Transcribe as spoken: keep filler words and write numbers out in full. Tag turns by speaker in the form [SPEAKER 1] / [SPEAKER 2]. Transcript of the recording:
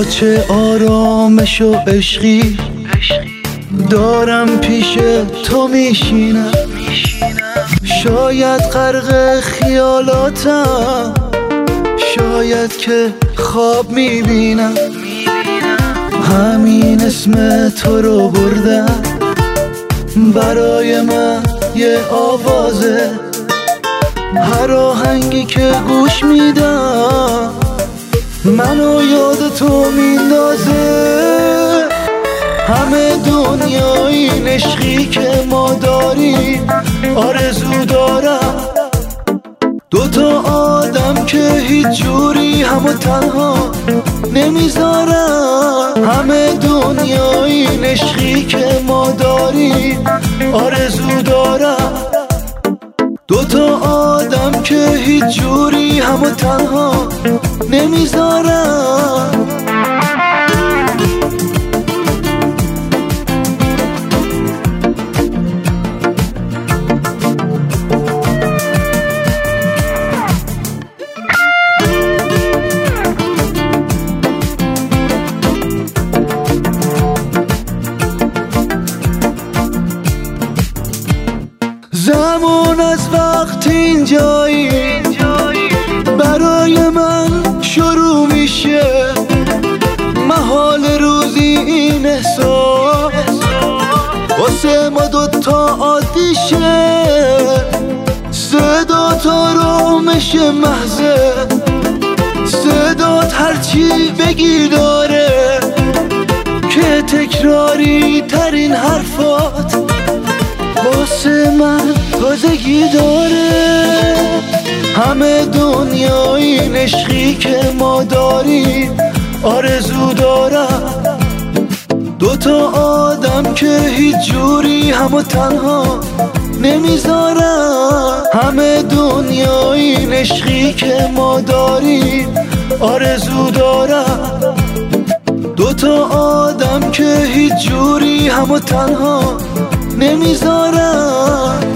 [SPEAKER 1] با چه آرامش و عشقی دارم پیش تو میشینم، شاید غرق خیالاتم، شاید که خواب میبینم. همین اسم تو رو بردم، برای من یه آوازه، هر آهنگی که گوش میدم منو یاد تو میندازه. همه دنیا این عشقی که ما داریم آرزو دارم، دوتا آدم که هیچ جوری همو تنها نمیذارم. همه دنیا این عشقی که ما داریم آرزو دارم، دوتا آدم که هیچ جوری همو تنها نمیذارم. زمان از وقت اینجایی برای من شروع میشه، محال روزی این احساس واسه ما دوتا عادیشه. صدات آرامش محضه، صدات هرچی بگی داره، که تکراری ترین حرفات واسه من تازگی داره. همه دنیا این عشقی که ما داریم آرزو دارم، دوتا آدم که هیچ جوری همو تنها نمیذارم. همه دنیا این عشقی که ما داریم آرزو دارم، دوتا آدم که هیچ جوری همو تنها نمیذارم.